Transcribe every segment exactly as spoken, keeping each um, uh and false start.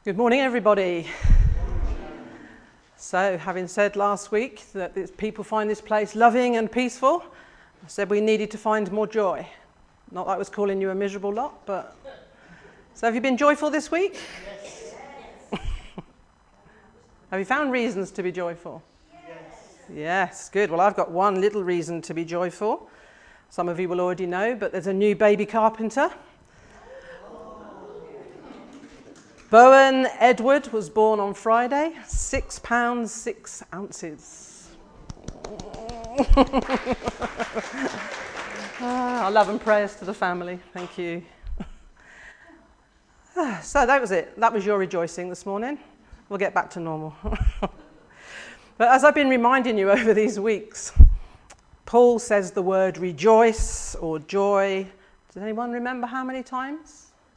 Good morning, everybody. So, having said last week that this, people find this place loving and peaceful, I said we needed to find more joy. Not that I was calling you a miserable lot, but... So have you been joyful this week? Yes. Have you found reasons to be joyful? Yes. Yes, good. Well, I've got one little reason to be joyful. Some of you will already know, but there's a new baby carpenter. Bowen Edward was born on Friday, six pounds, six ounces. ah, our love and prayers to the family. Thank you. So that was it. That was your rejoicing this morning. We'll get back to normal. But as I've been reminding you over these weeks, Paul says the word rejoice or joy. Does anyone remember how many times?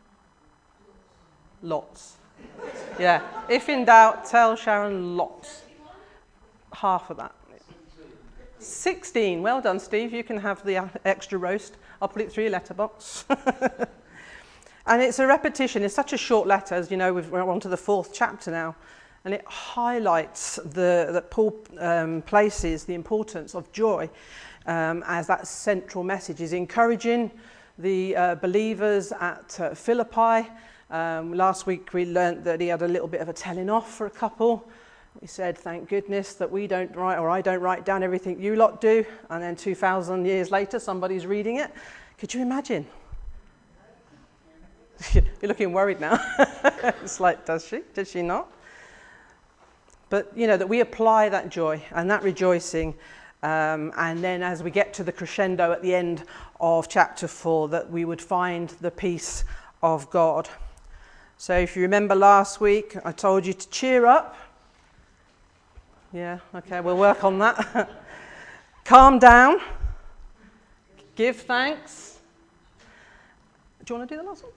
Lots. Yeah. If in doubt, tell Sharon lots. Half of that. sixteen. Well done, Steve. You can have the extra roast. I'll put it through your letterbox. And it's a repetition. It's such a short letter, as you know, we're on to the fourth chapter now. And it highlights the, that Paul um, places the importance of joy um, as that central message. He's encouraging the uh, believers at uh, Philippi. Um, last week we learnt that he had a little bit of a telling off for a couple. He said, thank goodness that we don't write, or I don't write down everything you lot do. And then two thousand years later, somebody's reading it. Could you imagine? You're looking worried now. It's like, does she? Did she not? But, you know, that we apply that joy and that rejoicing. Um, and then as we get to the crescendo at the end of chapter four, that we would find the peace of God. So if you remember last week, I told you to cheer up. Yeah, okay, we'll work on that. Calm down. Give thanks. Do you want to do the last one?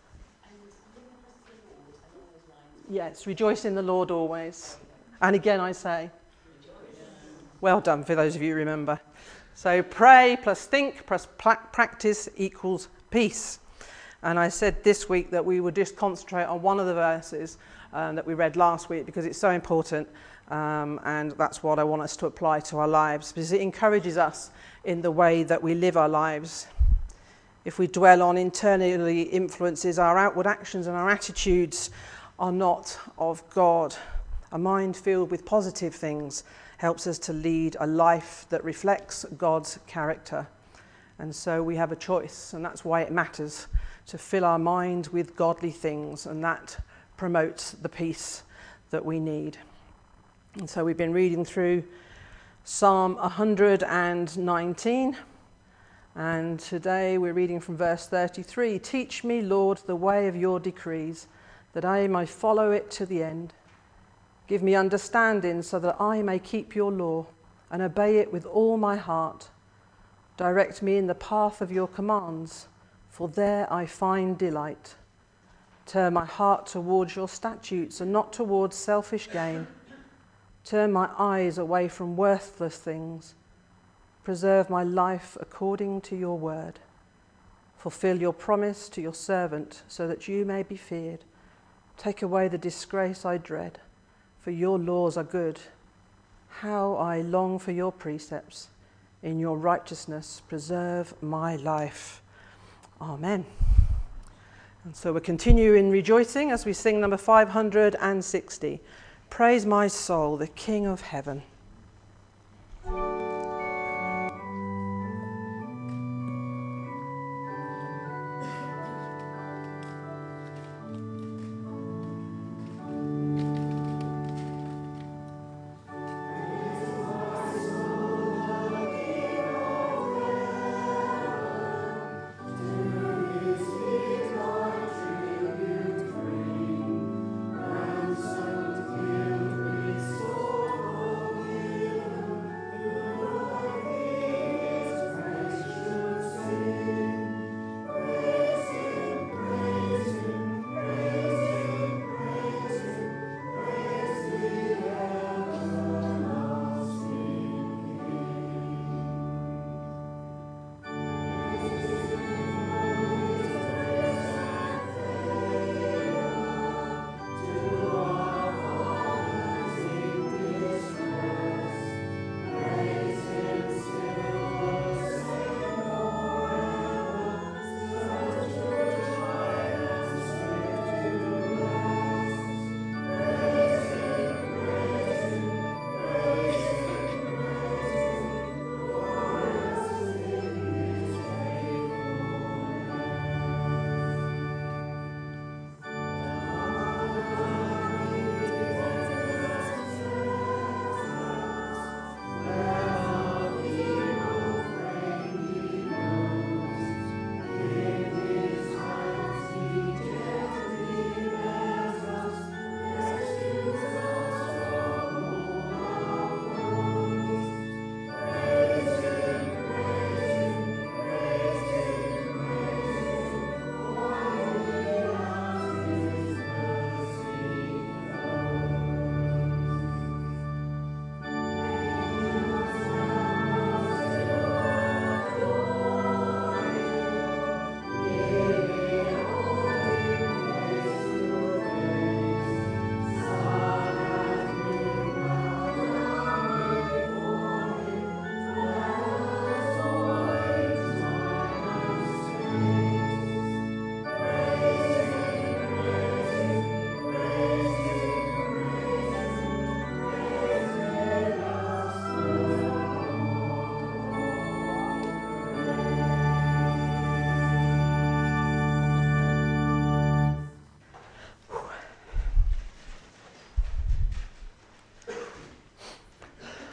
Yes, rejoice in the Lord always. And again I say, well done for those of you who remember. So pray plus think plus practice equals peace. And I said this week that we would just concentrate on one of the verses um, that we read last week because it's so important, um, and that's what I want us to apply to our lives because it encourages us in the way that we live our lives. If we dwell on internally influences, our outward actions and our attitudes are not of God. A mind filled with positive things helps us to lead a life that reflects God's character. And so we have a choice, and that's why it matters to fill our mind with godly things, and that promotes the peace that we need. And so we've been reading through Psalm one hundred nineteen, and today we're reading from verse thirty-three. Teach me, Lord, the way of your decrees, that I may follow it to the end. Give me understanding so that I may keep your law and obey it with all my heart. Direct me in the path of your commands, for there I find delight. Turn my heart towards your statutes and not towards selfish gain. Turn my eyes away from worthless things. Preserve my life according to your word. Fulfill your promise to your servant so that you may be feared. Take away the disgrace I dread, for your laws are good. How I long for your precepts. In your righteousness, preserve my life. Amen. And so we're continuing rejoicing as we sing number five hundred sixty. Praise my soul, the King of heaven.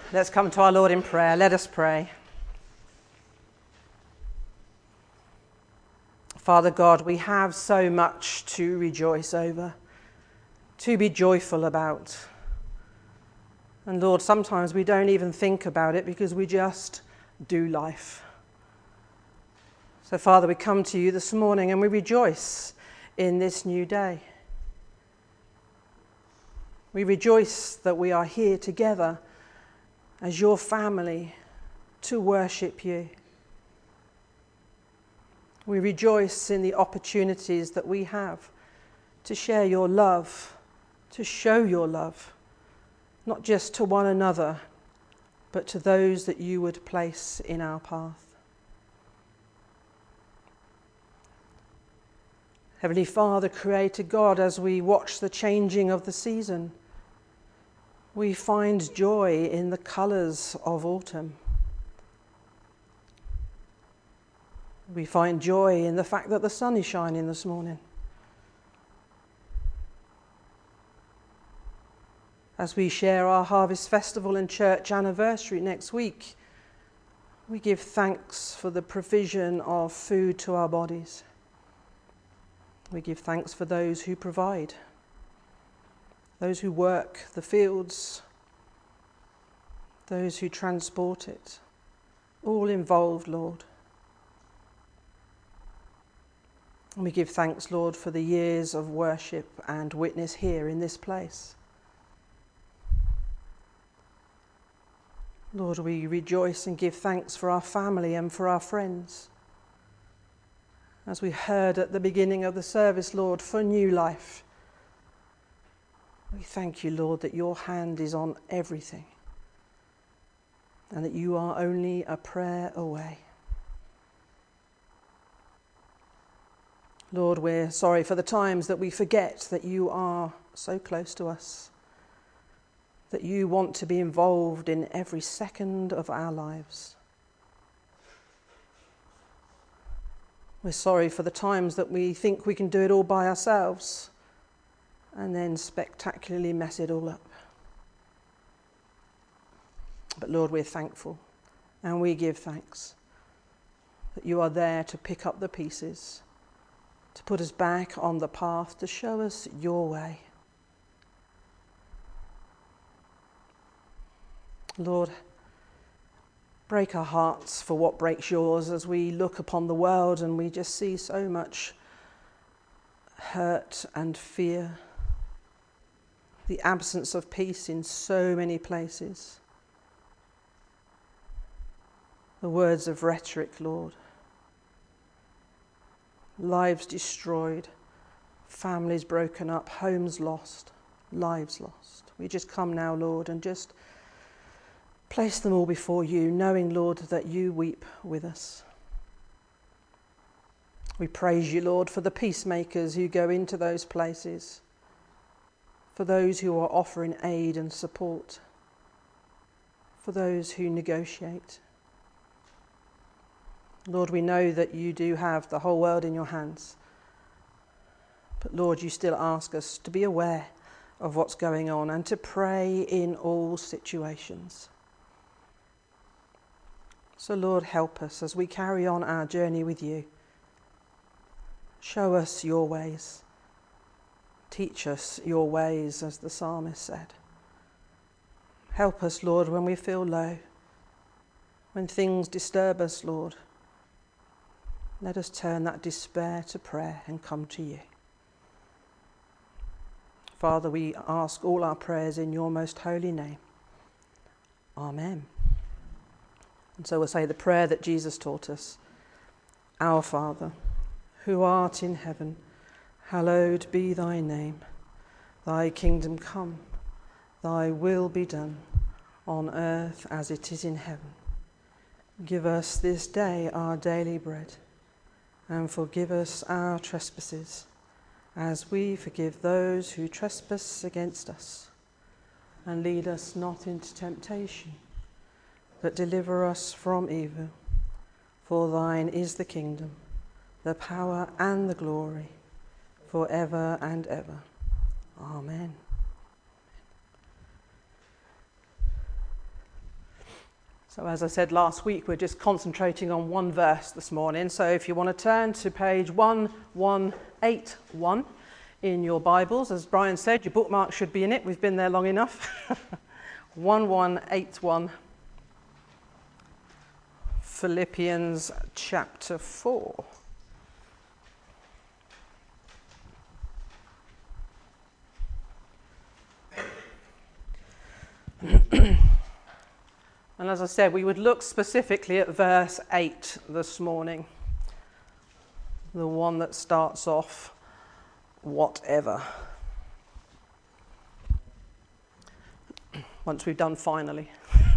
Let's come to our Lord in prayer. Let us pray. Father God, we have so much to rejoice over, to be joyful about. And Lord, sometimes we don't even think about it because we just do life. So Father, we come to you this morning and we rejoice in this new day. We rejoice that we are here together as your family to worship you. We rejoice in the opportunities that we have to share your love, to show your love, not just to one another, but to those that you would place in our path. Heavenly Father, Creator God, as we watch the changing of the season, we find joy in the colours of autumn. We find joy in the fact that the sun is shining this morning. As we share our Harvest Festival and church anniversary next week, we give thanks for the provision of food to our bodies. We give thanks for those who provide, those who work the fields, those who transport it, all involved, Lord. And we give thanks, Lord, for the years of worship and witness here in this place. Lord, we rejoice and give thanks for our family and for our friends. As we heard at the beginning of the service, Lord, for new life. We thank you, Lord, that your hand is on everything and that you are only a prayer away. Lord, we're sorry for the times that we forget that you are so close to us, that you want to be involved in every second of our lives. We're sorry for the times that we think we can do it all by ourselves and then spectacularly mess it all up. But Lord, we're thankful and we give thanks that you are there to pick up the pieces, to put us back on the path, to show us your way. Lord, break our hearts for what breaks yours as we look upon the world and we just see so much hurt and fear, the absence of peace in so many places. The words of rhetoric, Lord. Lives destroyed, families broken up, homes lost, lives lost. We just come now, Lord, and just place them all before you, knowing, Lord, that you weep with us. We praise you, Lord, for the peacemakers who go into those places, for those who are offering aid and support, for those who negotiate. Lord, we know that you do have the whole world in your hands. But Lord, you still ask us to be aware of what's going on and to pray in all situations. So Lord, help us as we carry on our journey with you. Show us your ways. Teach us your ways, as the psalmist said. Help us, Lord, when we feel low, when things disturb us, Lord. Let us turn that despair to prayer and come to you. Father, we ask all our prayers in your most holy name. Amen. And so we'll say the prayer that Jesus taught us. Our Father, who art in heaven, hallowed be thy name. Thy kingdom come, thy will be done, on earth as it is in heaven. Give us this day our daily bread, and forgive us our trespasses, as we forgive those who trespass against us. And lead us not into temptation, but deliver us from evil. For thine is the kingdom, the power and the glory, for ever and ever. Amen. So as I said last week, we're just concentrating on one verse this morning. So if you want to turn to page one one eight one in your Bibles, as Brian said, your bookmark should be in it. We've been there long enough. one one eight one. Philippians chapter four. And as I said, we would look specifically at verse eight this morning, the one that starts off, whatever. Once we've done finally.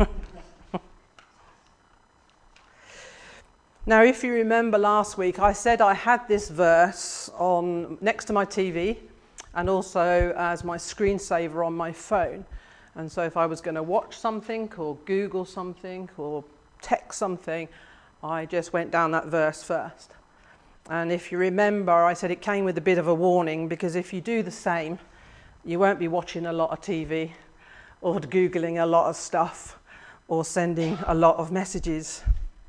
Now, if you remember last week, I said I had this verse on next to my T V and also as my screensaver on my phone. And so if I was going to watch something or Google something or text something, I just went down that verse first. And if you remember, I said it came with a bit of a warning, because if you do the same, you won't be watching a lot of T V or Googling a lot of stuff or sending a lot of messages.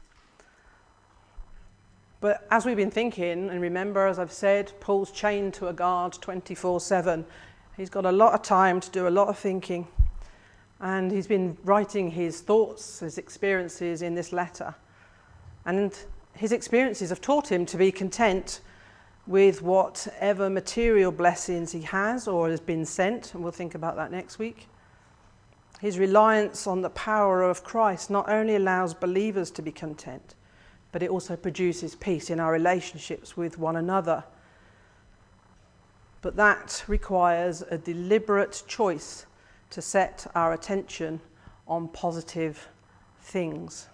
But as we've been thinking, and remember, as I've said, Paul's chained to a guard twenty-four seven. He's got a lot of time to do a lot of thinking. And he's been writing his thoughts, his experiences in this letter. And his experiences have taught him to be content with whatever material blessings he has or has been sent, and we'll think about that next week. His reliance on the power of Christ not only allows believers to be content, but it also produces peace in our relationships with one another. But that requires a deliberate choice to set our attention on positive things.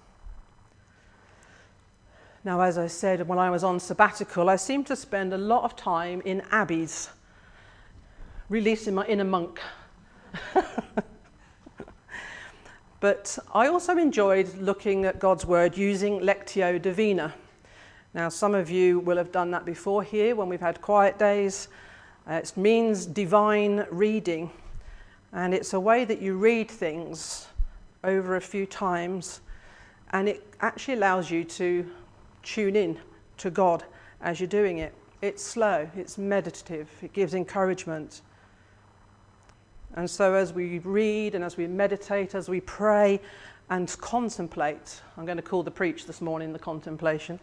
Now, as I said, when I was on sabbatical, I seemed to spend a lot of time in abbeys, releasing my inner monk. But I also enjoyed looking at God's Word using Lectio Divina. Now, some of you will have done that before here when we've had quiet days. Uh, it means divine reading. And it's a way that you read things over a few times, and it actually allows you to tune in to God as you're doing it. It's slow, it's meditative, it gives encouragement. And so as we read and as we meditate, as we pray and contemplate, I'm going to call the preach this morning the contemplation.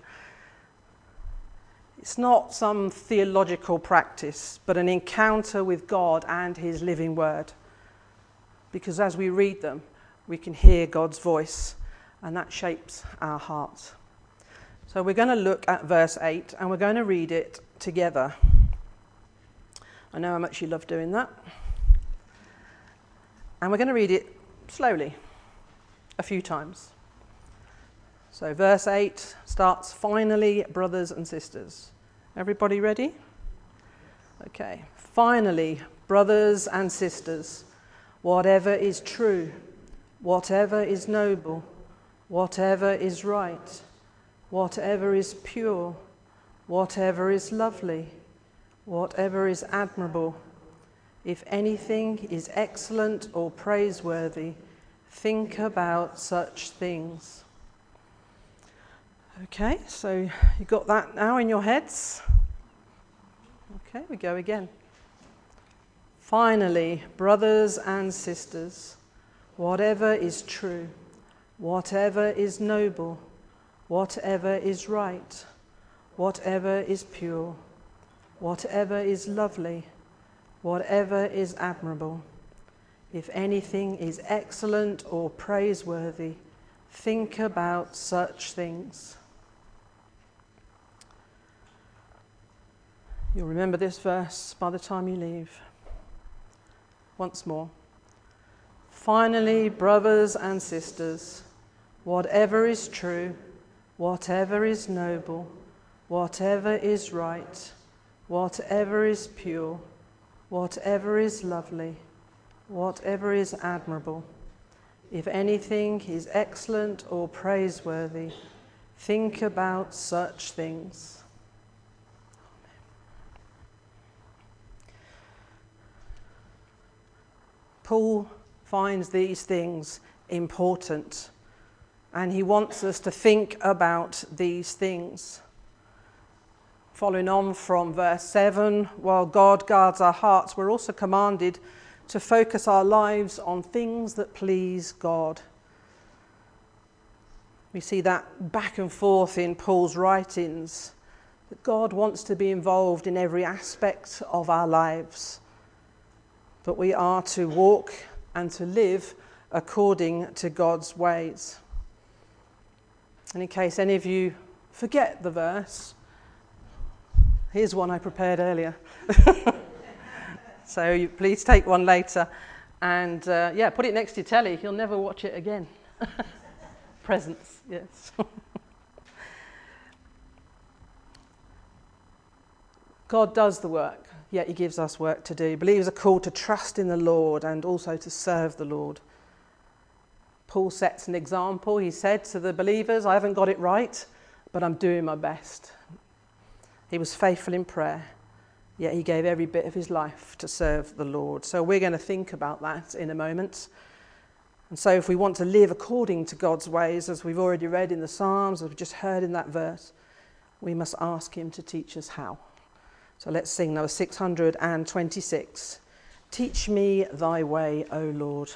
It's not some theological practice, but an encounter with God and his living word. Because as we read them, we can hear God's voice, and that shapes our hearts. So we're going to look at verse eight, and we're going to read it together. I know how much you love doing that. And we're going to read it slowly, a few times. So verse eight starts, "Finally, brothers and sisters." Everybody ready? Okay. "Finally, brothers and sisters, whatever is true, whatever is noble, whatever is right, whatever is pure, whatever is lovely, whatever is admirable, if anything is excellent or praiseworthy, think about such things." Okay, so you got that now in your heads? Okay, we go again. "Finally, brothers and sisters, whatever is true, whatever is noble, whatever is right, whatever is pure, whatever is lovely, whatever is admirable, if anything is excellent or praiseworthy, think about such things." You'll remember this verse by the time you leave. Once more. "Finally, brothers and sisters, whatever is true, whatever is noble, whatever is right, whatever is pure, whatever is lovely, whatever is admirable, if anything is excellent or praiseworthy, think about such things." Paul finds these things important And he wants us to think about these things. Following on from verse seven, while God guards our hearts, we're also commanded to focus our lives on things that please God. We see that back and forth in Paul's writings, that God wants to be involved in every aspect of our lives. But we are to walk and to live according to God's ways. And in case any of you forget the verse, here's one I prepared earlier. So you please take one later and uh, yeah, put it next to your telly. You'll never watch it again. Presents, yes. God does the work, yet he gives us work to do. Believers are called to trust in the Lord and also to serve the Lord. Paul sets an example. He said to the believers, I haven't got it right, but I'm doing my best. He was faithful in prayer, yet he gave every bit of his life to serve the Lord. So we're going to think about that in a moment. And so if we want to live according to God's ways, as we've already read in the Psalms, as we've just heard in that verse, we must ask him to teach us how. So let's sing number six hundred twenty-six. Teach me thy way, O Lord.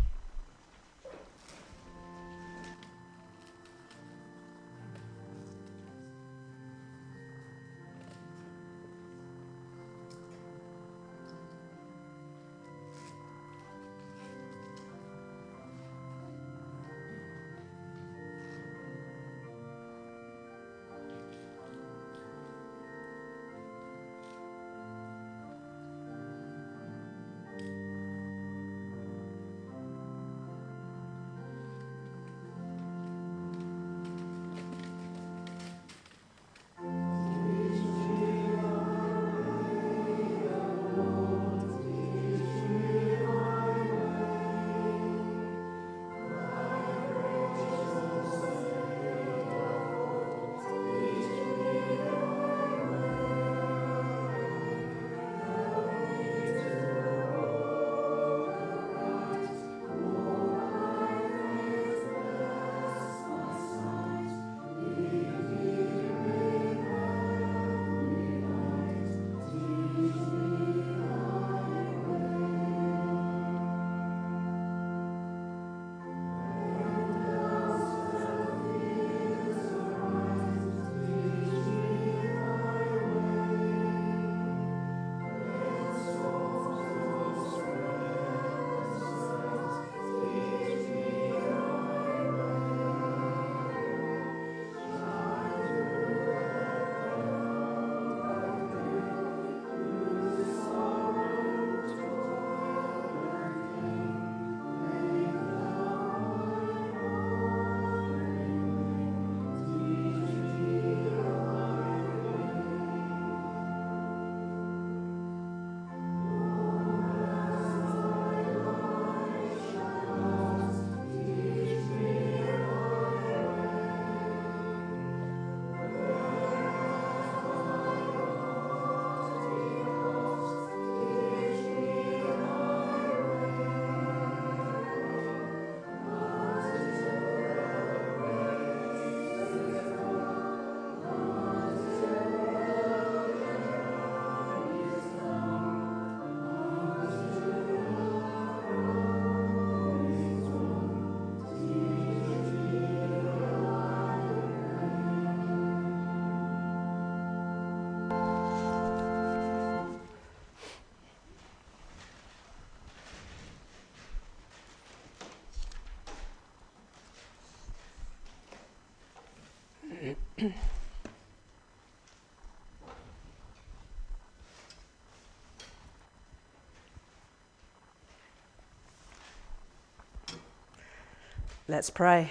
Let's pray.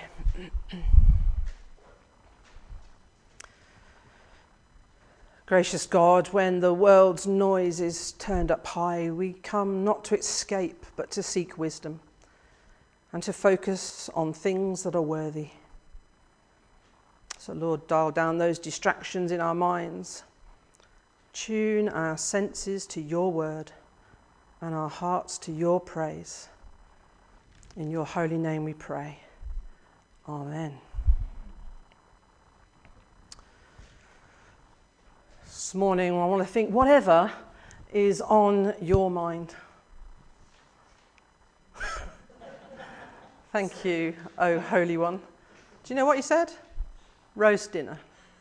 Gracious God, when the world's noise is turned up high, we come not to escape, but to seek wisdom and to focus on things that are worthy. So, Lord, dial down those distractions in our minds. Tune our senses to your word and our hearts to your praise. In your holy name we pray. Amen. This morning I want to think whatever is on your mind. Thank you, oh Holy One. Do you know what you said? Roast dinner.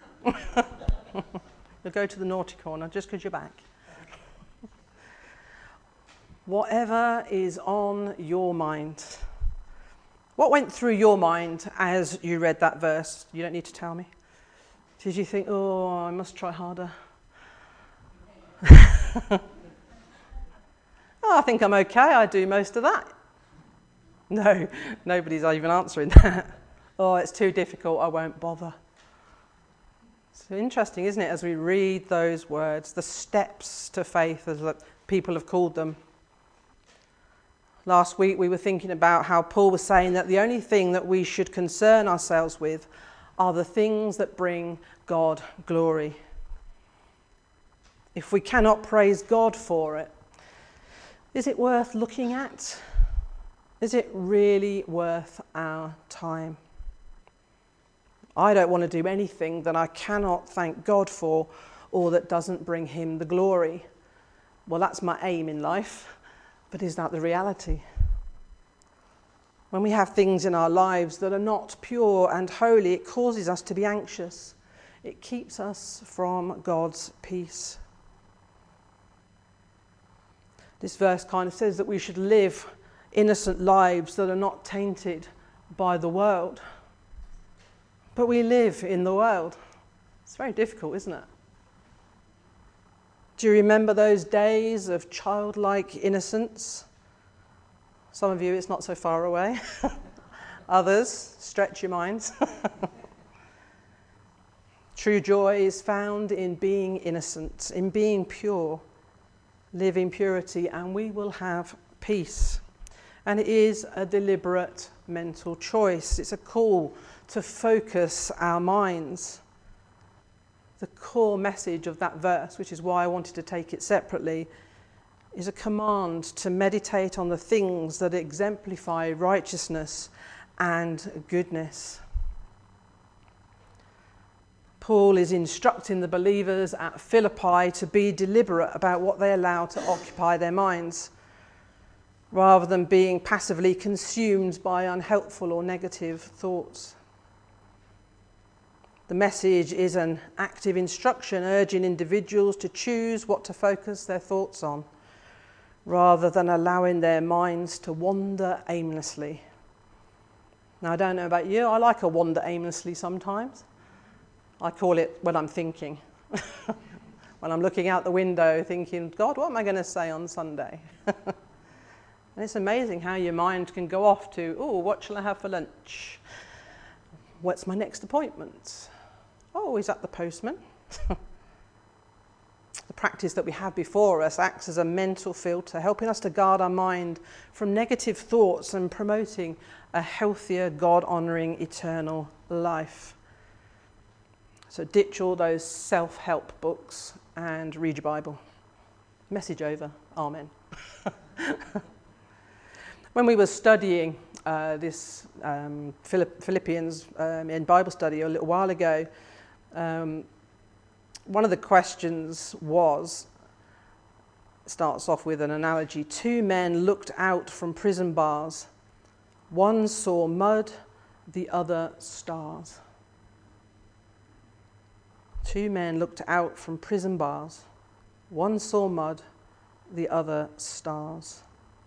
You'll go to the naughty corner just because you're back. Whatever is on your mind. What went through your mind as you read that verse? You don't need to tell me. Did you think, oh, I must try harder? oh, I think I'm okay. I do most of that. No, nobody's even answering that. Oh, it's too difficult. I won't bother. It's interesting, isn't it, as we read those words, the steps to faith, as people have called them. Last week we were thinking about how Paul was saying that the only thing that we should concern ourselves with are the things that bring God glory. If we cannot praise God for it, is it worth looking at? Is it really worth our time? I don't want to do anything that I cannot thank God for or that doesn't bring him the glory. Well, that's my aim in life, but is that the reality? When we have things in our lives that are not pure and holy, it causes us to be anxious. It keeps us from God's peace. This verse kind of says that we should live innocent lives that are not tainted by the world. But we live in the world. It's very difficult, isn't it? Do you remember those days of childlike innocence? Some of you, it's not so far away. Others, stretch your minds. True joy is found in being innocent, in being pure. Live in purity and we will have peace. And it is a deliberate mental choice. It's a call to focus our minds. The core message of that verse, which is why I wanted to take it separately, is a command to meditate on the things that exemplify righteousness and goodness. Paul is instructing the believers at Philippi to be deliberate about what they allow to occupy their minds, rather than being passively consumed by unhelpful or negative thoughts. The message is an active instruction urging individuals to choose what to focus their thoughts on, rather than allowing their minds to wander aimlessly. Now, I don't know about you, I like a wander aimlessly sometimes. I call it when I'm thinking. When I'm looking out the window thinking, God, what am I going to say on Sunday? And it's amazing how your mind can go off to, oh, what shall I have for lunch? What's my next appointment? Oh, is that the postman? The practice that we have before us acts as a mental filter, helping us to guard our mind from negative thoughts and promoting a healthier, God-honouring, eternal life. So ditch all those self-help books and read your Bible. Message over. Amen. When we were studying uh, this um, Philippians um, in Bible study a little while ago, um, one of the questions was, starts off with an analogy. Two men looked out from prison bars. One saw mud, the other stars. Two men looked out from prison bars. One saw mud, the other stars.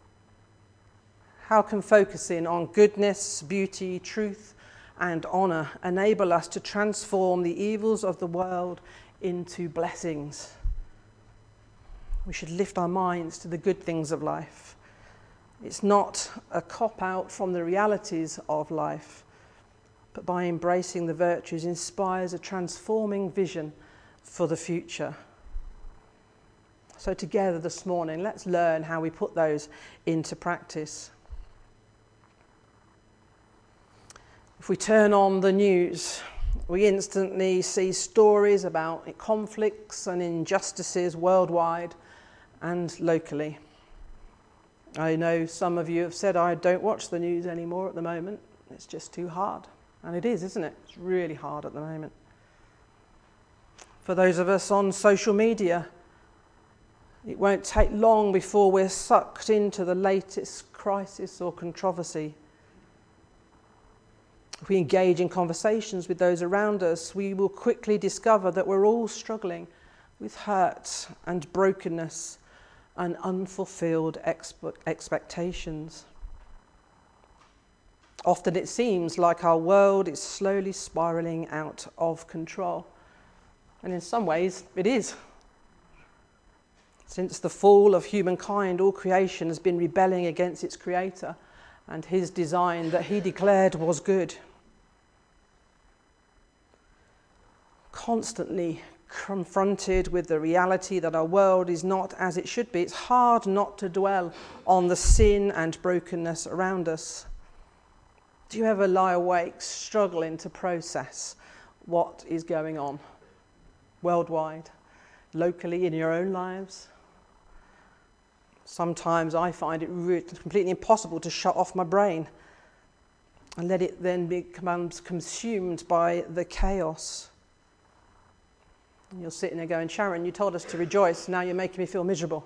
How can focusing on goodness, beauty, truth, and honour enable us to transform the evils of the world into blessings? We should lift our minds to the good things of life. It's not a cop-out from the realities of life, but by embracing the virtues inspires a transforming vision for the future. So together this morning, let's learn how we put those into practice. If we turn on the news, we instantly see stories about conflicts and injustices worldwide and locally. I know some of you have said, I don't watch the news anymore at the moment. It's just too hard. And it is, isn't it? It's really hard at the moment. For those of us on social media, it won't take long before we're sucked into the latest crisis or controversy. If we engage in conversations with those around us, we will quickly discover that we're all struggling with hurt and brokenness and unfulfilled expe- expectations. Often it seems like our world is slowly spiraling out of control. And in some ways, it is. Since the fall of humankind, all creation has been rebelling against its creator and his design that he declared was good. Constantly confronted with the reality that our world is not as it should be, it's hard not to dwell on the sin and brokenness around us. Do you ever lie awake struggling to process what is going on worldwide, locally, in your own lives? Sometimes I find it really completely impossible to shut off my brain and let it then become consumed by the chaos. And you're sitting there going, Sharon, you told us to rejoice, now you're making me feel miserable.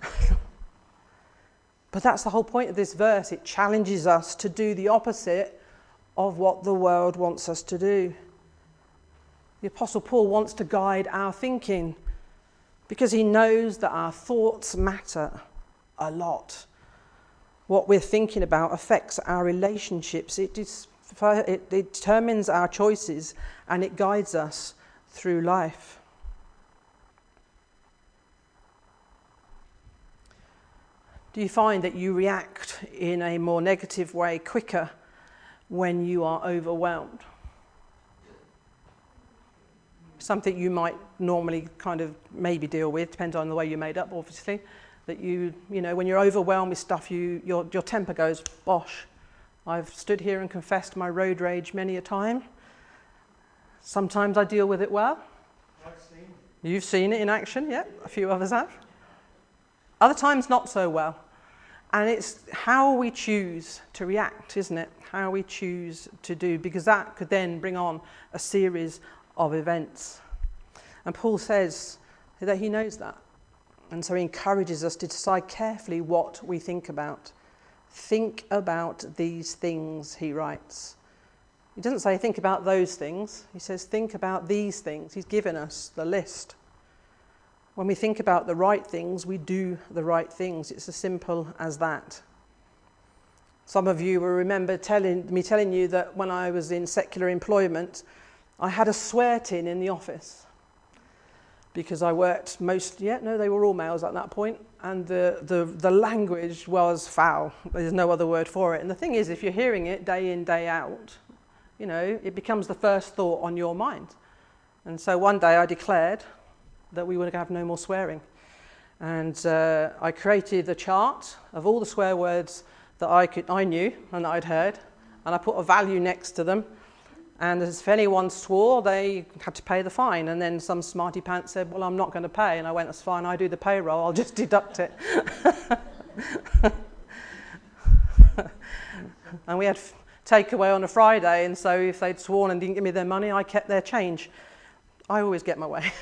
But that's the whole point of this verse. It challenges us to do the opposite of what the world wants us to do. The Apostle Paul wants to guide our thinking because he knows that our thoughts matter a lot. What we're thinking about affects our relationships. It, is, it determines our choices and it guides us through life. Do you find that you react in a more negative way quicker when you are overwhelmed? Something you might normally kind of maybe deal with, depends on the way you're made up, obviously. That you, you know, when you're overwhelmed with stuff, you your your temper goes bosh. I've stood here and confessed my road rage many a time. Sometimes I deal with it well. I've seen it. You've seen it in action, yeah. A few others have. Other times not so well. And it's how we choose to react, isn't it? How we choose to do, because that could then bring on a series of events. And Paul says that he knows that. And so he encourages us to decide carefully what we think about. Think about these things, he writes. He doesn't say think about those things. He says think about these things. He's given us the list. When we think about the right things, we do the right things. It's as simple as that. Some of you will remember telling me telling you that when I was in secular employment, I had a swear tin in the office because I worked most, yeah, no, they were all males at that point, and the, the, the language was foul. There's no other word for it. And the thing is, if you're hearing it day in, day out, you know, it becomes the first thought on your mind. And so one day I declared that we would have no more swearing. And uh, I created a chart of all the swear words that I could, I knew and that I'd heard, and I put a value next to them. And if anyone swore, they had to pay the fine. And then some smarty pants said, well, I'm not going to pay. And I went, that's fine, I do the payroll, I'll just deduct it. And we had takeaway on a Friday, and so if they'd sworn and didn't give me their money, I kept their change. I always get my way.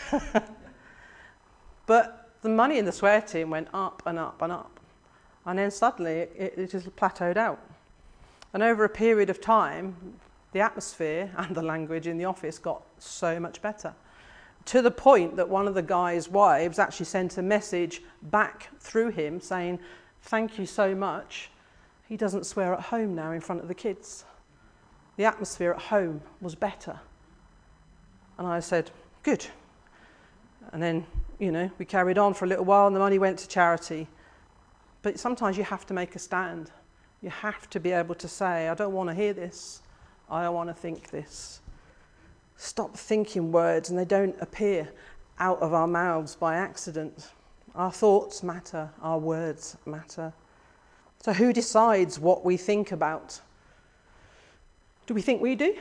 But the money in the swear tin went up and up and up. And then suddenly it, it just plateaued out. And over a period of time, the atmosphere and the language in the office got so much better. To the point that one of the guy's wives actually sent a message back through him saying, thank you so much. He doesn't swear at home now in front of the kids. The atmosphere at home was better. And I said, good. And then, you know, we carried on for a little while and the money went to charity. But sometimes you have to make a stand. You have to be able to say, I don't want to hear this. I don't want to think this. Stop thinking words, and they don't appear out of our mouths by accident. Our thoughts matter. Our words matter. So who decides what we think about? Do we think we do?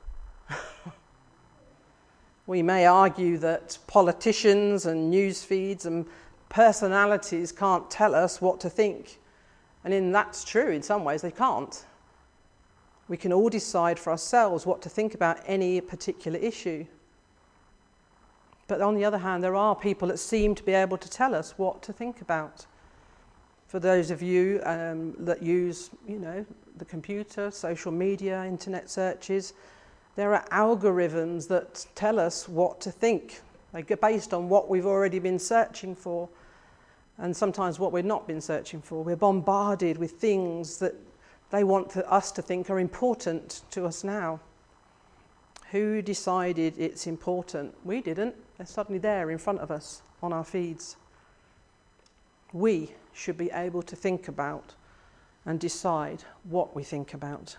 We may argue that politicians and news feeds and personalities can't tell us what to think. And in that's true in some ways, they can't. We can all decide for ourselves what to think about any particular issue. But on the other hand, there are people that seem to be able to tell us what to think about. For those of you um, that use, you know, the computer, social media, internet searches, there are algorithms that tell us what to think. They go based on what we've already been searching for, and sometimes what we've not been searching for. We're bombarded with things that they want to, us to think are important to us now. Who decided it's important? We didn't. They're suddenly there in front of us on our feeds. We should be able to think about and decide what we think about.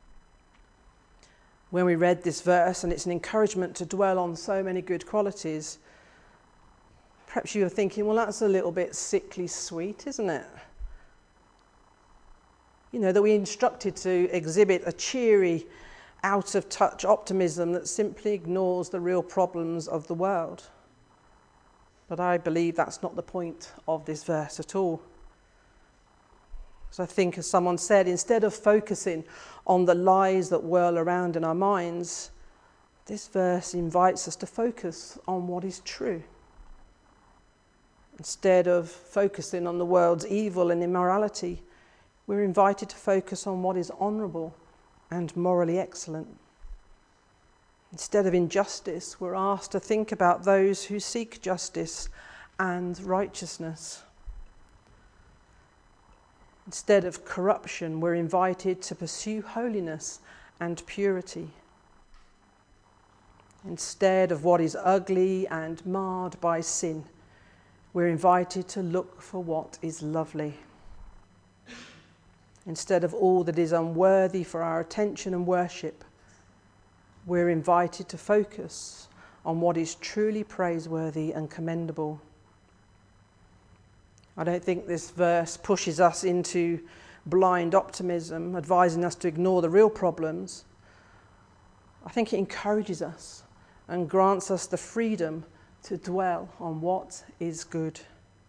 When we read this verse, and it's an encouragement to dwell on so many good qualities, perhaps you were thinking, well, that's a little bit sickly sweet, isn't it? You know, that we're instructed to exhibit a cheery, out-of-touch optimism that simply ignores the real problems of the world. But I believe that's not the point of this verse at all. So I think, as someone said, instead of focusing on the lies that whirl around in our minds, this verse invites us to focus on what is true. Instead of focusing on the world's evil and immorality, we're invited to focus on what is honourable and morally excellent. Instead of injustice, we're asked to think about those who seek justice and righteousness. Instead of corruption, we're invited to pursue holiness and purity. Instead of what is ugly and marred by sin, we're invited to look for what is lovely. Instead of all that is unworthy for our attention and worship, we're invited to focus on what is truly praiseworthy and commendable. I don't think this verse pushes us into blind optimism, advising us to ignore the real problems. I think it encourages us and grants us the freedom to dwell on what is good.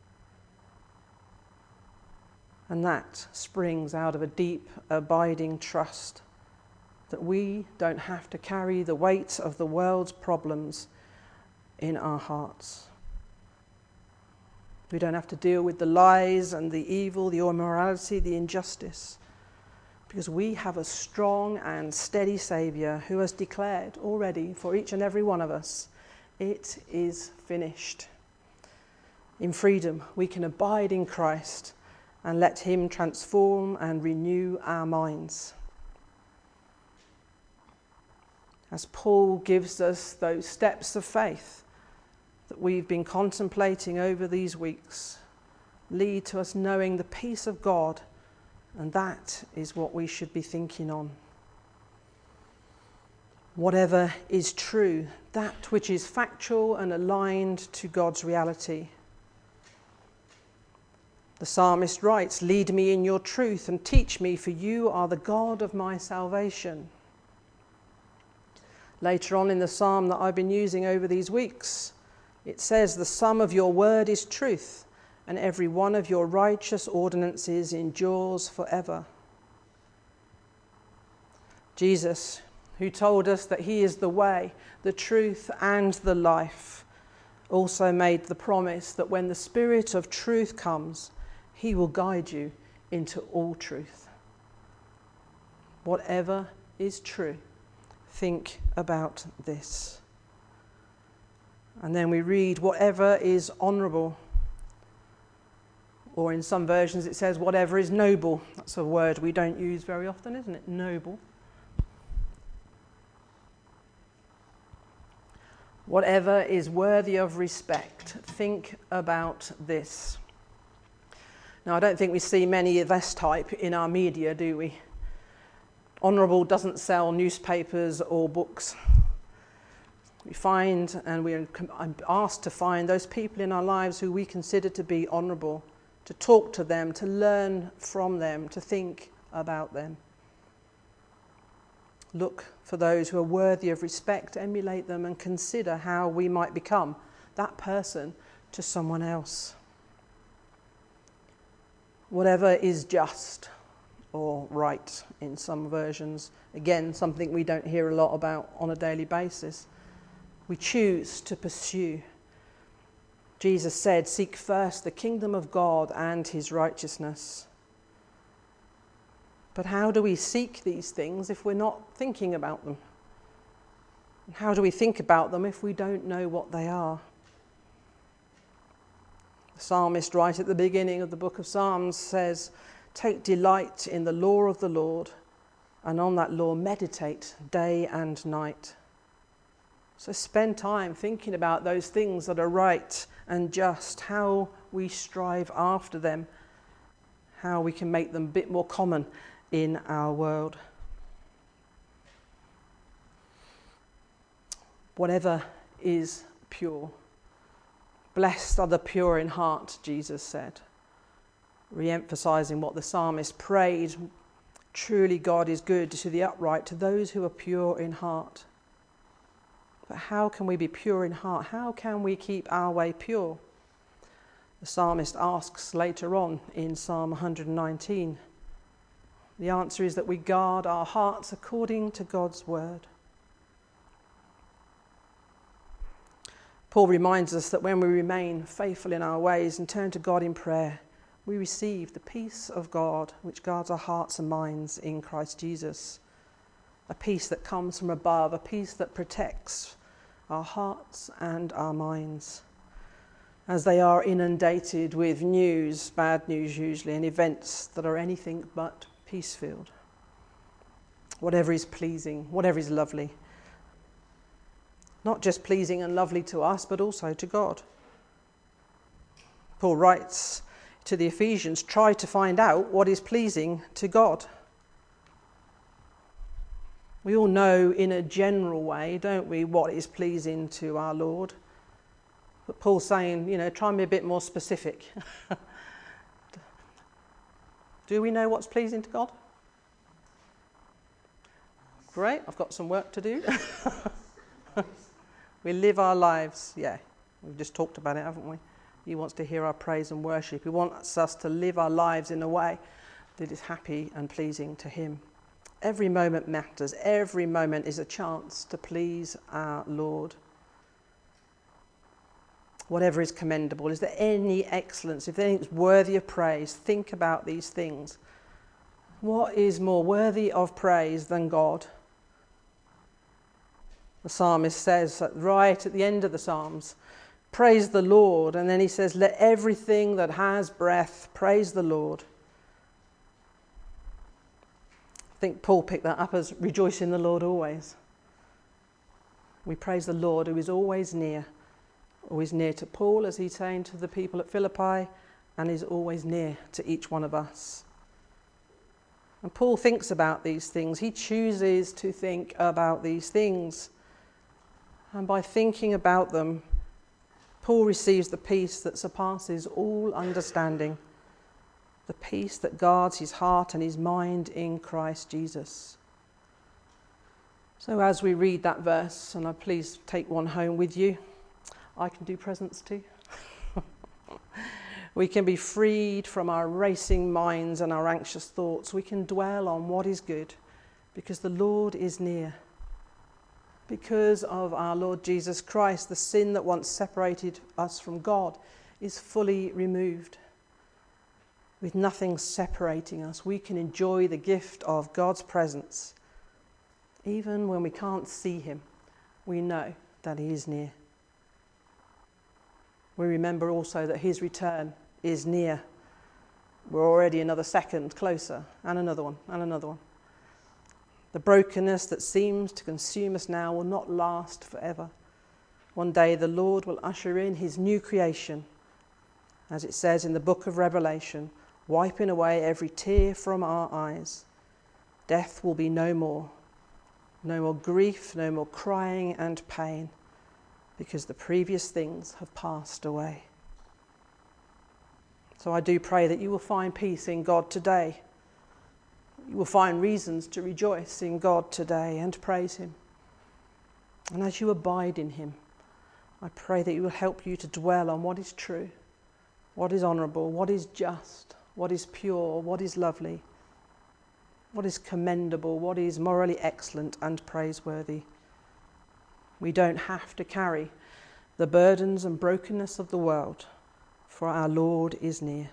And that springs out of a deep, abiding trust that we don't have to carry the weight of the world's problems in our hearts. We don't have to deal with the lies and the evil, the immorality, the injustice, because we have a strong and steady Saviour who has declared already for each and every one of us, it is finished. In freedom, we can abide in Christ and let him transform and renew our minds. As Paul gives us those steps of faith that we've been contemplating over these weeks, lead to us knowing the peace of God, and that is what we should be thinking on. Whatever is true, that which is factual and aligned to God's reality. The psalmist writes, "Lead me in your truth and teach me, for you are the God of my salvation." Later on in the psalm that I've been using over these weeks, it says, "The sum of your word is truth, and every one of your righteous ordinances endures forever." Jesus, who told us that he is the way, the truth, and the life, also made the promise that when the Spirit of truth comes, he will guide you into all truth. Whatever is true, think about this. And then we read, whatever is honourable, or in some versions it says, whatever is noble. That's a word we don't use very often, isn't it? Noble. Whatever is worthy of respect, think about this. Now, I don't think we see many of this type in our media, do we? Honourable doesn't sell newspapers or books. We find, and we're asked to find, those people in our lives who we consider to be honourable, to talk to them, to learn from them, to think about them. Look for those who are worthy of respect, emulate them, and consider how we might become that person to someone else. Whatever is just, or right in some versions. Again, something we don't hear a lot about on a daily basis. We choose to pursue. Jesus said, "Seek first the kingdom of God and his righteousness." But how do we seek these things if we're not thinking about them? And how do we think about them if we don't know what they are? The psalmist, right at the beginning of the book of Psalms, says, "Take delight in the law of the Lord, and on that law meditate day and night." So spend time thinking about those things that are right and just, how we strive after them, how we can make them a bit more common in our world. Whatever is pure. Blessed are the pure in heart, Jesus said, re-emphasising what the psalmist prayed. Truly God is good to the upright, to those who are pure in heart. But how can we be pure in heart? How can we keep our way pure? The psalmist asks later on in Psalm one hundred nineteen. The answer is that we guard our hearts according to God's word. Paul reminds us that when we remain faithful in our ways and turn to God in prayer, we receive the peace of God which guards our hearts and minds in Christ Jesus. A peace that comes from above, a peace that protects our hearts and our minds as they are inundated with news, bad news usually, and events that are anything but peace-filled. Whatever is pleasing, whatever is lovely. Not just pleasing and lovely to us, but also to God. Paul writes to the Ephesians, try to find out what is pleasing to God. We all know in a general way, don't we, what is pleasing to our Lord. But Paul's saying, you know, try and be a bit more specific. Do we know what's pleasing to God? Great, I've got some work to do. We live our lives, yeah, we've just talked about it, haven't we? He wants to hear our praise and worship. He wants us to live our lives in a way that is happy and pleasing to him. Every moment matters. Every moment is a chance to please our Lord. Whatever is commendable, is there any excellence, if anything's worthy of praise, think about these things. What is more worthy of praise than God? The psalmist says right at the end of the Psalms, praise the Lord. And then he says, let everything that has breath praise the Lord. I think Paul picked that up as rejoice in the Lord always. We praise the Lord who is always near. Always near to Paul, as he's saying to the people at Philippi, and is always near to each one of us. And Paul thinks about these things. He chooses to think about these things. And by thinking about them, Paul receives the peace that surpasses all understanding, the peace that guards his heart and his mind in Christ Jesus. So as we read that verse, and I please take one home with you, I can do presents too. We can be freed from our racing minds and our anxious thoughts. We can dwell on what is good because the Lord is near. Because of our Lord Jesus Christ, the sin that once separated us from God is fully removed. With nothing separating us, we can enjoy the gift of God's presence. Even when we can't see him, we know that he is near. We remember also that his return is near. We're already another second closer, and another one, and another one. The brokenness that seems to consume us now will not last forever. One day the Lord will usher in his new creation, as it says in the book of Revelation, wiping away every tear from our eyes. Death will be no more. No more grief, no more crying and pain, because the previous things have passed away. So I do pray that you will find peace in God today. You will find reasons to rejoice in God today and praise him. And as you abide in him, I pray that he will help you to dwell on what is true, what is honourable, what is just, what is pure, what is lovely. what is commendable, what is morally excellent and praiseworthy. We don't have to carry the burdens and brokenness of the world, for our Lord is near.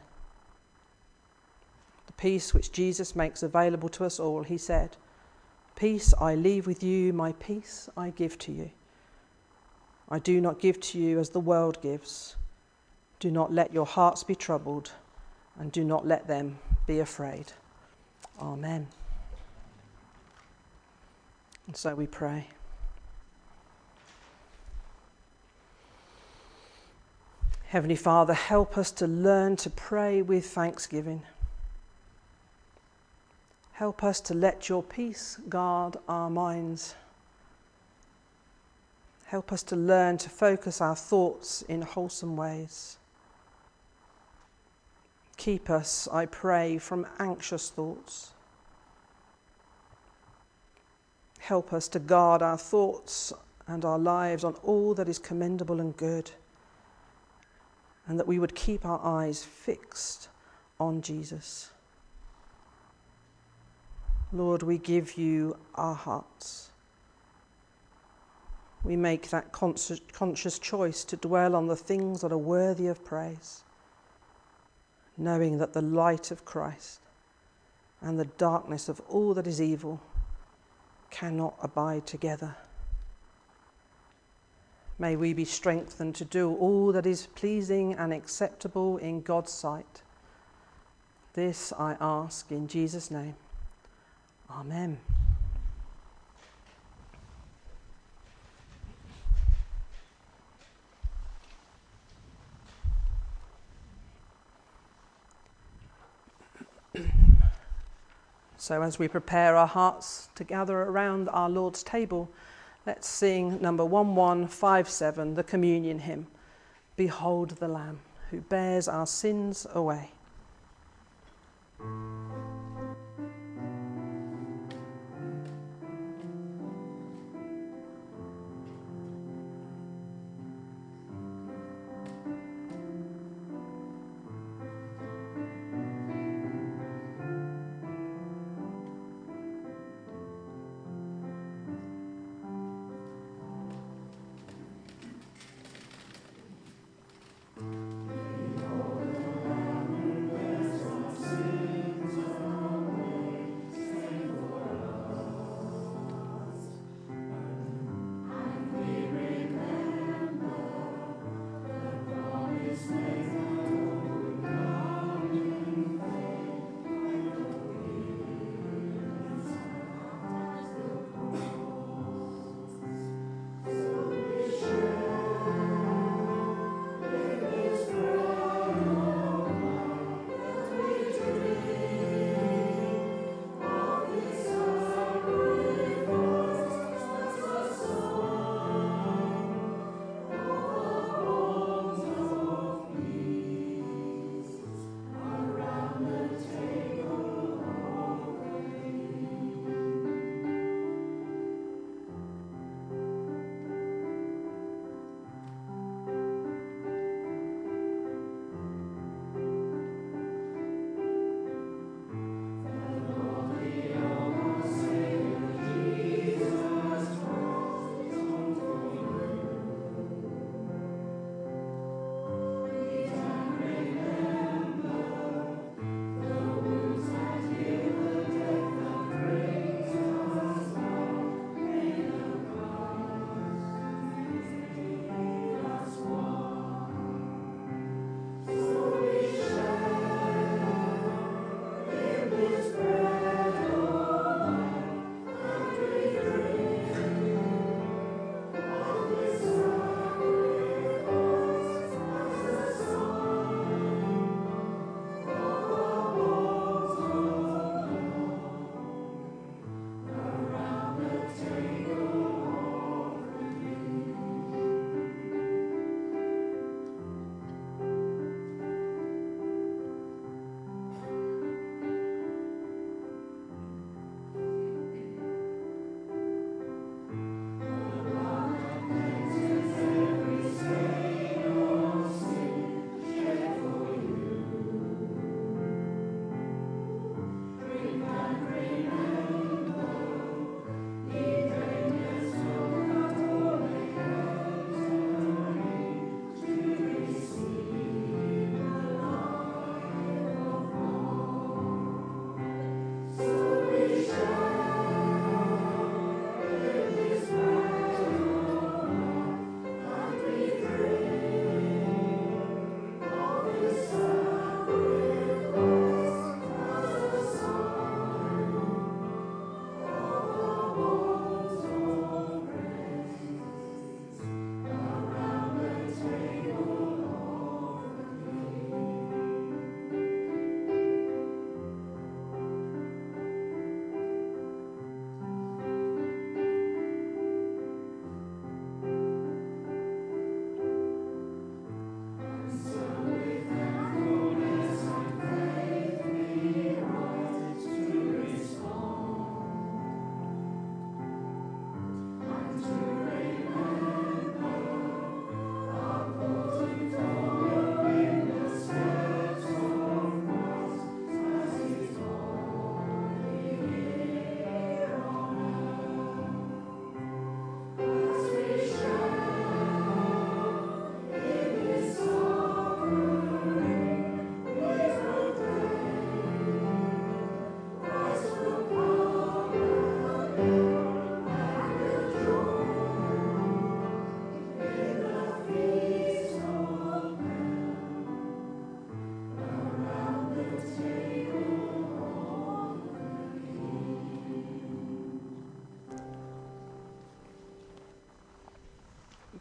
The peace which Jesus makes available to us all, he said, "Peace I leave with you, my peace I give to you. I do not give to you as the world gives. Do not let your hearts be troubled, and do not let them be afraid." Amen. And so we pray. Heavenly Father, help us to learn to pray with thanksgiving. Help us to let your peace guard our minds. Help us to learn to focus our thoughts in wholesome ways. Keep us, I pray, from anxious thoughts. Help us to guard our thoughts and our lives on all that is commendable and good, and that we would keep our eyes fixed on Jesus. Lord, we give you our hearts. We make that conscious choice to dwell on the things that are worthy of praise, knowing that the light of Christ and the darkness of all that is evil cannot abide together. May we be strengthened to do all that is pleasing and acceptable in God's sight. This I ask in Jesus' name. Amen. So as we prepare our hearts to gather around our Lord's table, let's sing number one one five seven, the communion hymn, "Behold the Lamb who bears our sins away."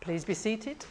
Please be seated.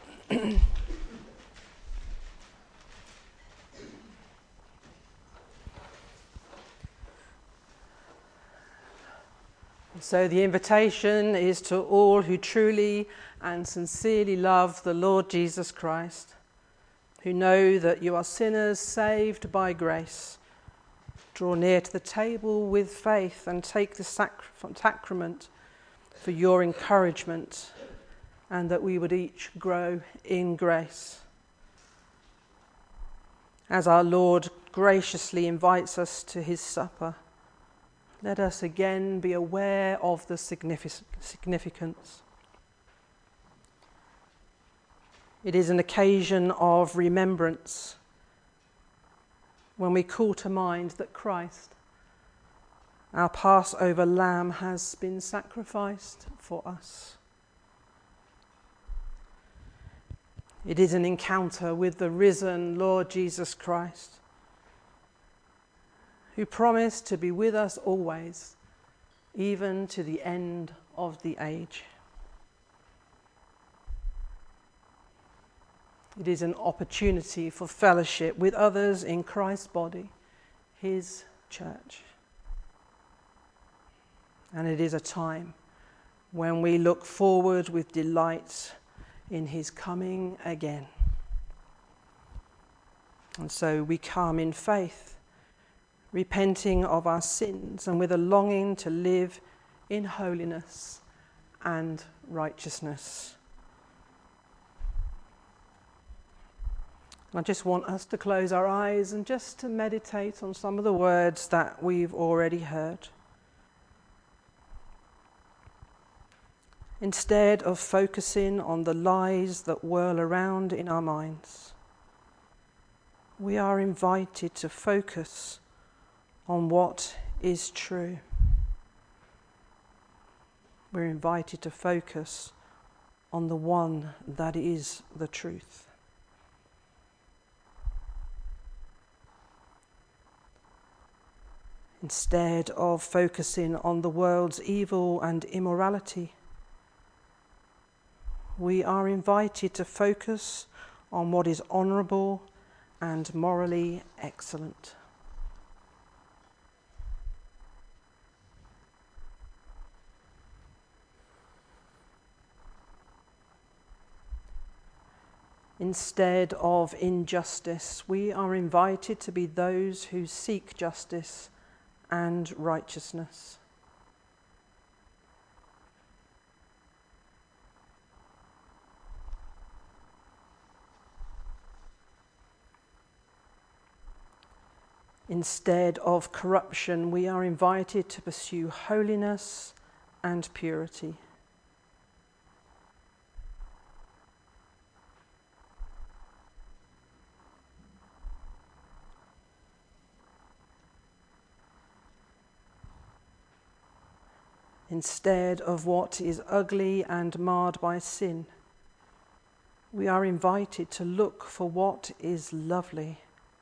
So the invitation is to all who truly and sincerely love the Lord Jesus Christ, who know that you are sinners saved by grace. Draw near to the table with faith and take the sac- sacrament for your encouragement, and that we would each grow in grace. As our Lord graciously invites us to his supper, let us again be aware of the significance. It is an occasion of remembrance when we call to mind that Christ, our Passover lamb, has been sacrificed for us. It is an encounter with the risen Lord Jesus Christ, who promised to be with us always, even to the end of the age. It is an opportunity for fellowship with others in Christ's body, his church. And it is a time when we look forward with delight in his coming again. And so we come in faith, repenting of our sins and with a longing to live in holiness and righteousness. I just want us to close our eyes and just to meditate on some of the words that we've already heard. Instead of focusing on the lies that whirl around in our minds, we are invited to focus on what is true. We're invited to focus on the one that is the truth. Instead of focusing on the world's evil and immorality, we are invited to focus on what is honourable and morally excellent. Instead of injustice, we are invited to be those who seek justice and righteousness. Instead of corruption, we are invited to pursue holiness and purity. Instead of what is ugly and marred by sin, we are invited to look for what is lovely.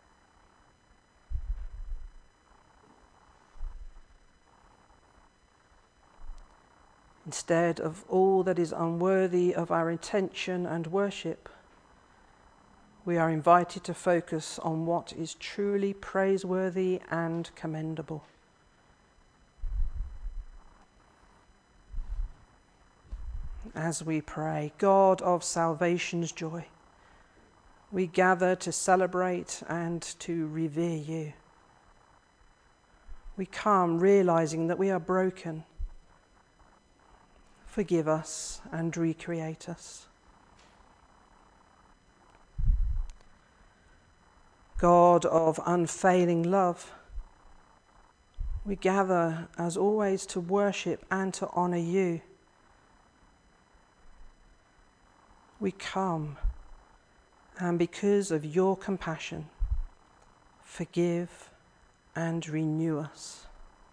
Instead of all that is unworthy of our attention and worship, we are invited to focus on what is truly praiseworthy and commendable. As we pray, God of salvation's joy, we gather to celebrate and to revere you. We come realizing that we are broken. Forgive us and recreate us. God of unfailing love, we gather as always to worship and to honour you. We come, and because of your compassion, forgive and renew us.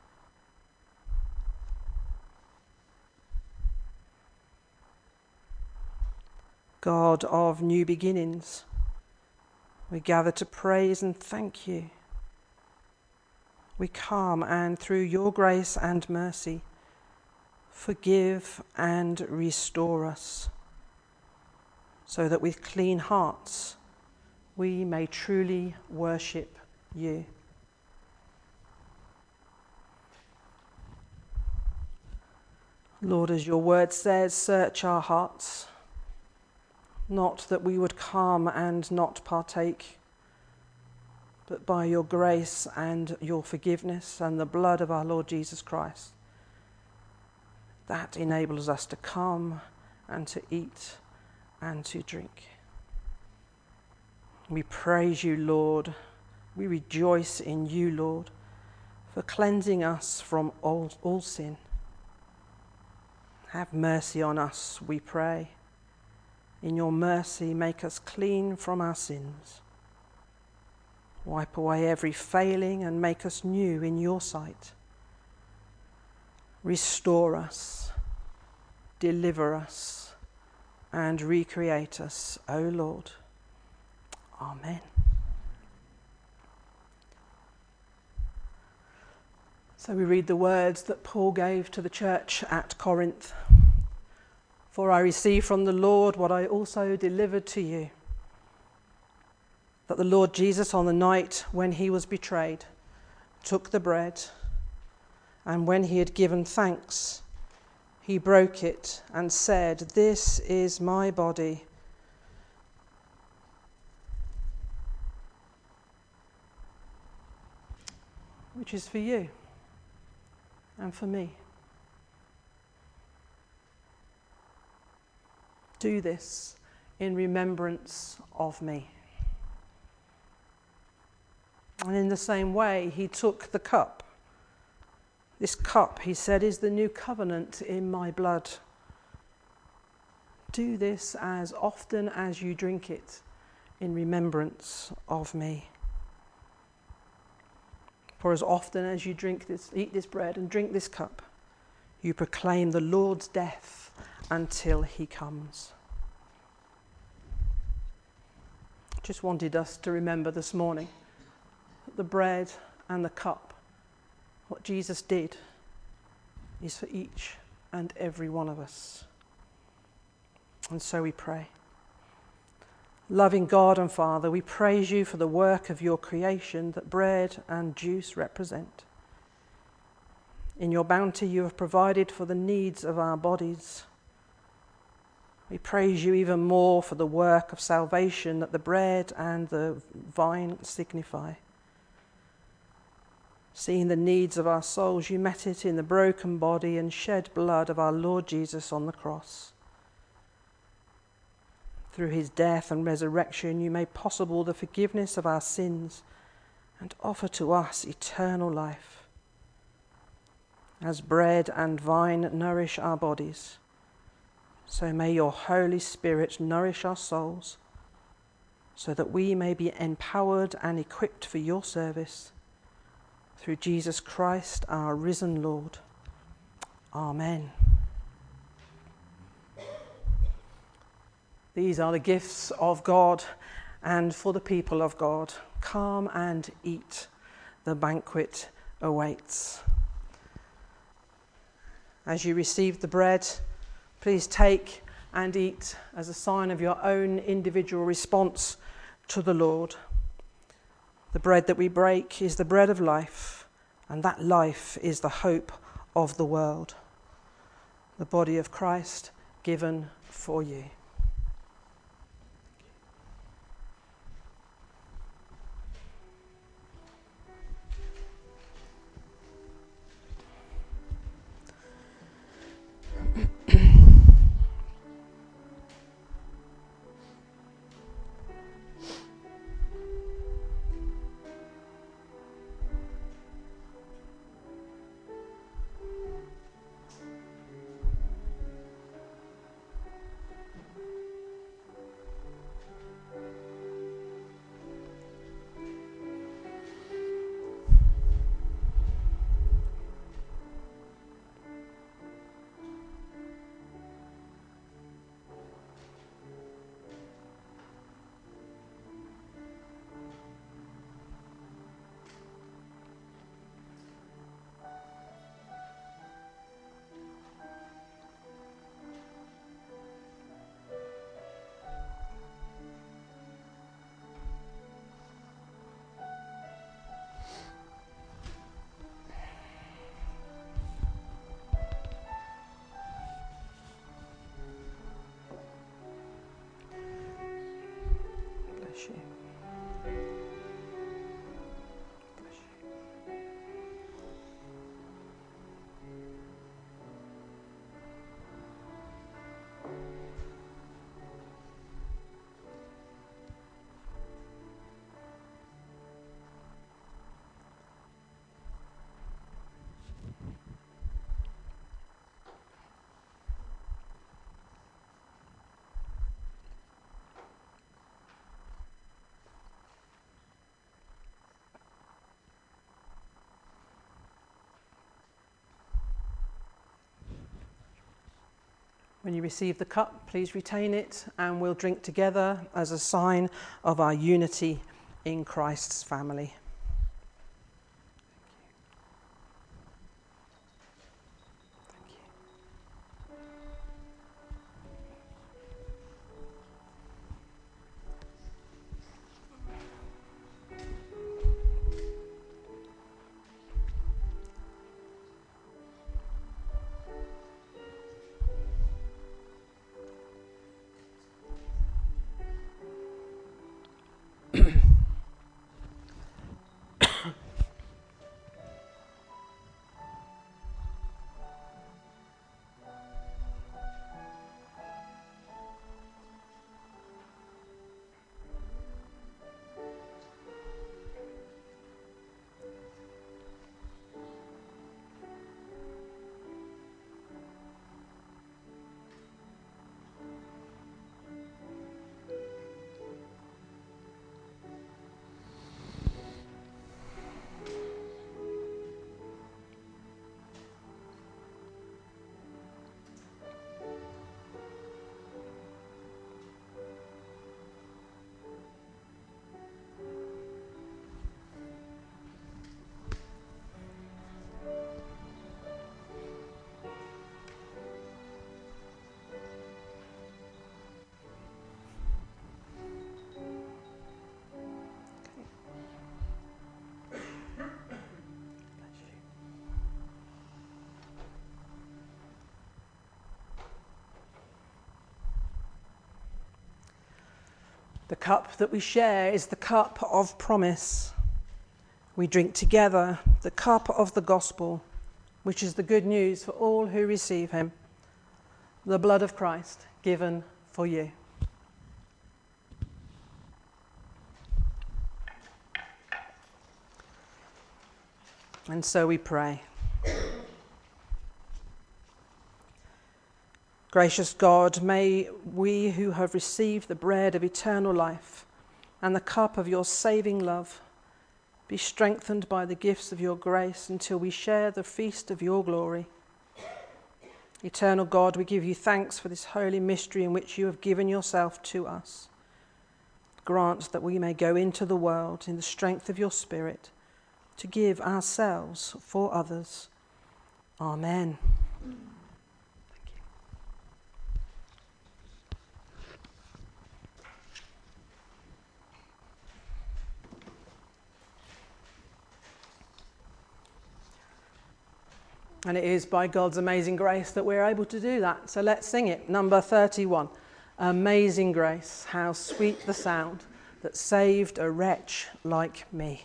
God of new beginnings, we gather to praise and thank you. We come and through your grace and mercy, forgive and restore us. so that with clean hearts we may truly worship you. Lord, as your word says, search our hearts, not that we would come and not partake, but by your grace and your forgiveness and the blood of our Lord Jesus Christ, that enables us to come and to eat and to drink. We praise you, Lord. We rejoice in you, Lord, for cleansing us from all, all sin. Have mercy on us, we pray. In your mercy, make us clean from our sins. Wipe away every failing and make us new in your sight. Restore us, deliver us, and recreate us, O Lord. Amen. So we read the words that Paul gave to the church at Corinth. For I received from the Lord what I also delivered to you, that the Lord Jesus, on the night when he was betrayed, took the bread, and when he had given thanks, he broke it and said, "This is my body, which is for you and for me. Do this in remembrance of me." And in the same way, he took the cup. This cup, he said, is the new covenant in my blood. Do this as often as you drink it in remembrance of me. For as often as you drink this, eat this bread and drink this cup, you proclaim the Lord's death until he comes. Just wanted us to remember this morning that the bread and the cup, what Jesus did, is for each and every one of us. And so we pray. Loving God and Father, we praise you for the work of your creation that bread and juice represent. In your bounty you have provided for the needs of our bodies. We praise you even more for the work of salvation that the bread and the wine signify. Seeing the needs of our souls, you met it in the broken body and shed blood of our Lord Jesus on the cross. Through his death and resurrection, you made possible the forgiveness of our sins and offer to us eternal life. As bread and wine nourish our bodies, so may your Holy Spirit nourish our souls, so that we may be empowered and equipped for your service. Through Jesus Christ, our risen Lord. Amen. These are the gifts of God and for the people of God. Come and eat. The banquet awaits. As you receive the bread, please take and eat as a sign of your own individual response to the Lord. The bread that we break is the bread of life, and that life is the hope of the world. The body of Christ given for you. When you receive the cup, please retain it, and we'll drink together as a sign of our unity in Christ's family. The cup that we share is the cup of promise. We drink together the cup of the gospel, which is the good news for all who receive him, the blood of Christ given for you. And so we pray. Gracious God, may we who have received the bread of eternal life and the cup of your saving love be strengthened by the gifts of your grace until we share the feast of your glory. Eternal God, we give you thanks for this holy mystery in which you have given yourself to us. Grant that we may go into the world in the strength of your Spirit to give ourselves for others. Amen. And it is by God's amazing grace that we're able to do that. So let's sing it. Number thirty-one. Amazing grace, how sweet the sound that saved a wretch like me.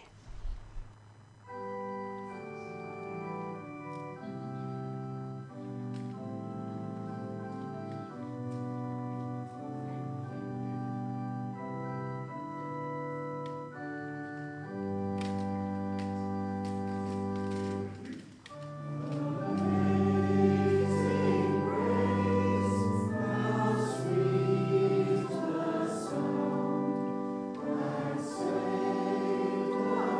Thank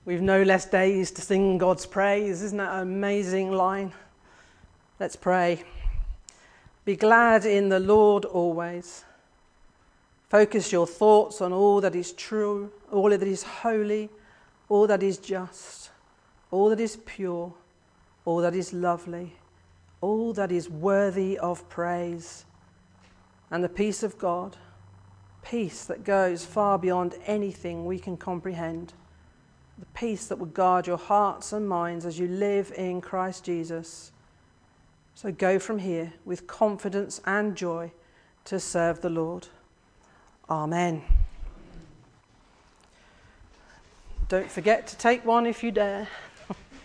We've no less days to sing God's praise. Isn't that an amazing line? Let's pray. Be glad in the Lord always. Focus your thoughts on all that is true, all that is holy, all that is just, all that is pure, all that is lovely, all that is worthy of praise. And the peace of God, peace that goes far beyond anything we can comprehend, the peace that will guard your hearts and minds as you live in Christ Jesus. So go from here with confidence and joy to serve the Lord. Amen. Don't forget to take one if you dare.